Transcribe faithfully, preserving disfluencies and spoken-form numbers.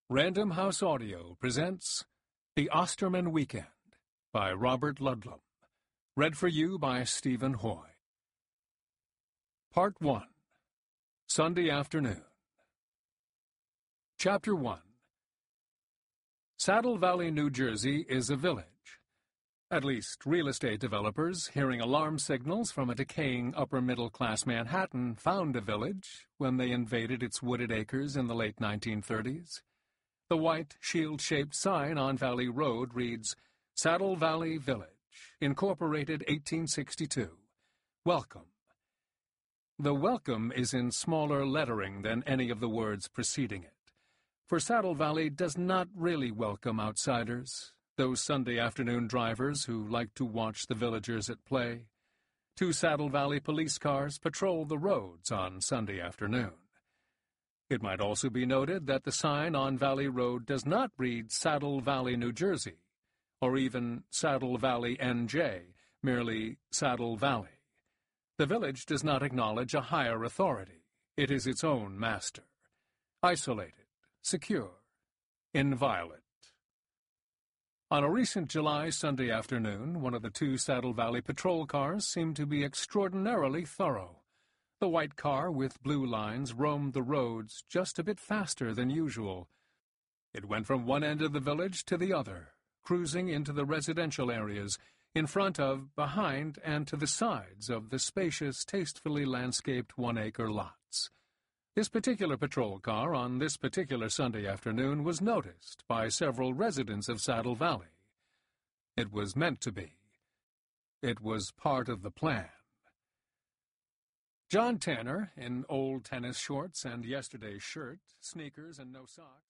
Random House Audio presents The Osterman Weekend by Robert Ludlum. Read for you by Stephen Hoy. Part one. Sunday Afternoon. Chapter one. Saddle Valley, New Jersey is a village. At least real estate developers, hearing alarm signals from a decaying upper-middle-class Manhattan, found a village when they invaded its wooded acres in the late nineteen thirties. The white, shield-shaped sign on Valley Road reads, Saddle Valley Village, Incorporated eighteen sixty-two. Welcome. The welcome is in smaller lettering than any of the words preceding it, for Saddle Valley does not really welcome outsiders, those Sunday afternoon drivers who like to watch the villagers at play. Two Saddle Valley police cars patrol the roads on Sunday afternoon. It might also be noted that the sign on Valley Road does not read Saddle Valley, New Jersey, or even Saddle Valley, N J, merely Saddle Valley. The village does not acknowledge a higher authority. It is its own master. Isolated, secure, inviolate. On a recent July Sunday afternoon, one of the two Saddle Valley patrol cars seemed to be extraordinarily thorough. The white car with blue lines roamed the roads just a bit faster than usual. It went from one end of the village to the other, cruising into the residential areas, in front of, behind, and to the sides of the spacious, tastefully landscaped one-acre lots. This particular patrol car on this particular Sunday afternoon was noticed by several residents of Saddle Valley. It was meant to be. It was part of the plan. John Tanner, in old tennis shorts and yesterday's shirt, sneakers, and no socks,